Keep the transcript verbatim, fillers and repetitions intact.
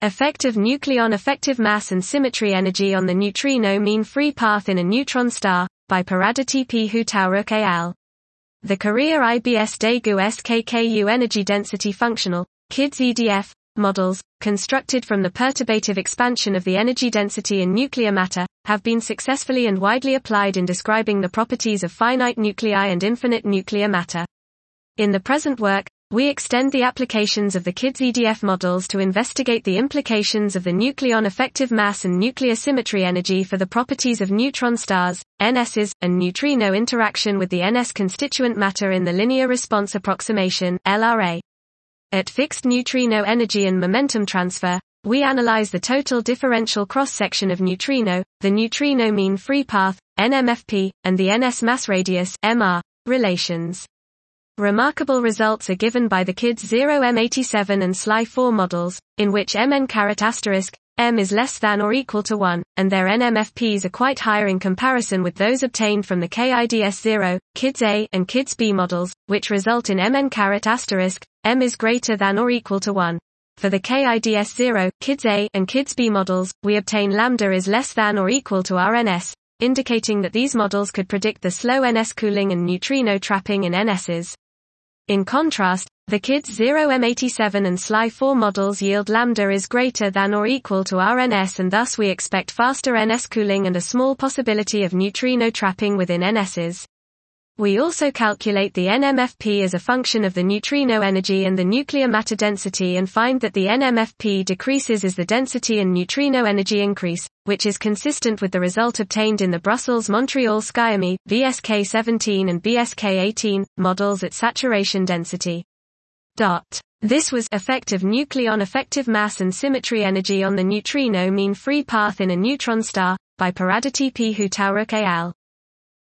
Effect of nucleon effective mass and symmetry energy on the neutrino mean free path in a neutron star, by Paradity P. Hu-Tauruk et al. The Korea I B S Daegu S K K U energy density functional, KIDS E D F, models, constructed from the perturbative expansion of the energy density in nuclear matter, have been successfully and widely applied in describing the properties of finite nuclei and infinite nuclear matter. In the present work, we extend the applications of the KIDS E D F models to investigate the implications of the nucleon effective mass and nuclear symmetry energy for the properties of neutron stars, N Ss, and neutrino interaction with the N S constituent matter in the linear response approximation, L R A. At fixed neutrino energy and momentum transfer, we analyze the total differential cross-section of neutrino, the neutrino mean free path, N M F P, and the N S mass radius, M R, relations. Remarkable results are given by the KIDS zero M eighty-seven and S L I four models, in which Mn caret asterisk, M is less than or equal to one, and their N M F Ps are quite higher in comparison with those obtained from the KIDS zero, KIDS A, and KIDS B models, which result in Mn caret asterisk, M is greater than or equal to one. For the KIDS zero, KIDS A, and KIDS B models, we obtain lambda is less than or equal to R N S, indicating that these models could predict the slow N S cooling and neutrino trapping in N Ss. In contrast, the KIDS zero M eighty-seven and S L I four models yield lambda is greater than or equal to R N S, and thus we expect faster N S cooling and a small possibility of neutrino trapping within N Ss. We also calculate the N M F P as a function of the neutrino energy and the nuclear matter density and find that the N M F P decreases as the density and neutrino energy increase, which is consistent with the result obtained in the Brussels-Montreal-Skyami, B S K seventeen and B S K eighteen, models at saturation density. Dot. This was effect of nucleon effective mass and symmetry energy on the neutrino mean free path in a neutron star, by Paradity P. Hu-Tauruk et al.